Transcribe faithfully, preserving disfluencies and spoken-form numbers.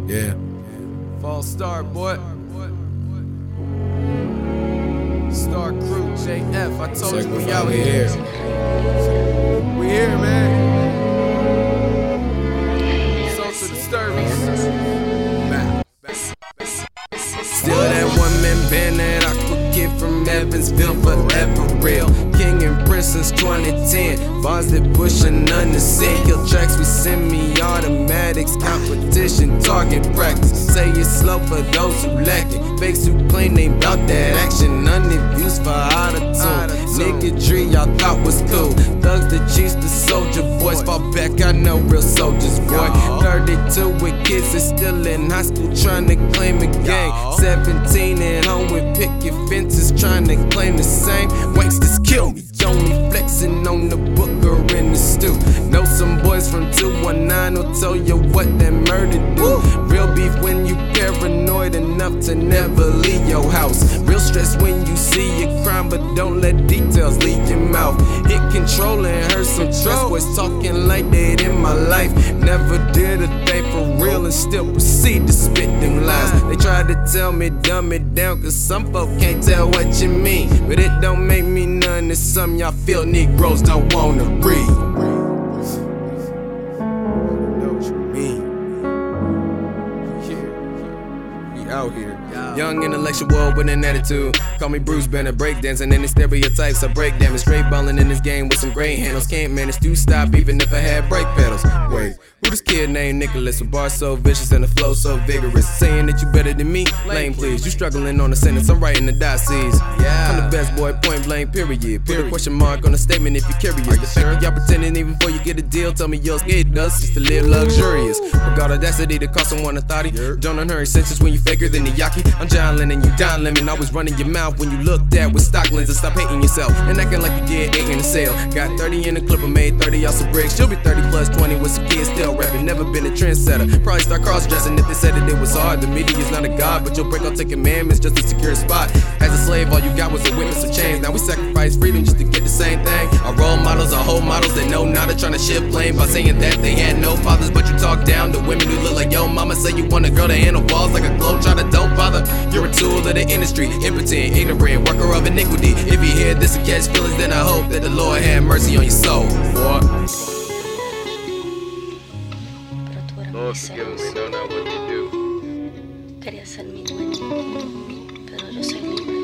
Yeah. False start, boy. Star Crew, J F. I told you we out here. We here, man. Social disturbance. Man. Still that one man band that Aqua kid from Evansville, forever real. King and Prince since twenty ten. Bars that push and understand. Kill tracks with semi-automatics. Competition, target practice. Say it's slow for those who lack it. Fakes who claim they bout that action. None of views for auto-tune. Nigga y'all thought was cool. Thugs the chiefs, the soldier boys. Fall back, I know real soldiers, boy. thirty-two with kids that's still in high school trying to claim a gang. seventeen and home with picket fences trying to claim the same. Wanksters kill me, only flexing on the book or in the stew. Know some boys from two one nine will tell you what that murder do. Real beef when you paranoid enough to never leave your house. Real stress when you see a crime, but don't let details leave your mouth. Hit control and hurt some trust. Boys talking like they in my life. Never did a thing for real and still proceed to spit them lies. They tried to tell me dumb it down, cause some folk can't tell what you mean. But it don't make me none. It's something y'all feel Negroes don't wanna read. Out here. Young intellectual with an attitude. Call me Bruce Banner, breakdancing in the stereotypes. I break damage, straight ballin' in this game with some great handles. Can't manage to stop even if I had brake pedals. Wait, who this kid named Nicholas with bars so vicious and the flow so vigorous? Saying that you better than me? Lame, please. You struggling on the sentence, I'm writing the diocese. Yeah. I'm the best boy, point blank, period. Put a question mark on the statement if you're curious. The fact that y'all pretending even before you get a deal, tell me you're scared does just to live luxurious. We got audacity to cost someone a thotty. Don't unhurry senses when you faker than the yaki. I'm John Lennon, you Don Lemon. Always running your mouth when you looked at with stock lenses. Stop hating yourself and acting like you did eight in the sale. Got thirty in the clip, I made thirty off some bricks. You'll be thirty plus twenty with some kids still rapping. Never been a trendsetter. Probably start cross-dressing if they said that it was hard. The media is not a god, but you'll break all ten commandments just to secure a spot. As a slave, all you got was a witness of change. Now we sacrifice freedom just to get the same thing. Our role models are whole models that know not to trying to shift blame by saying that they had no fathers. But you talk down to women who look like yo mama. Say you want a girl to handle balls like a globe trotter. Don't bother. You're a tool of the industry, impotent, ignorant, worker of iniquity. If you hear this and catch feelings, then I hope that the Lord have mercy on your soul, boy. Lord, forgive me, we know not what to do. Quería ser mi dueño, pero yo soy libre.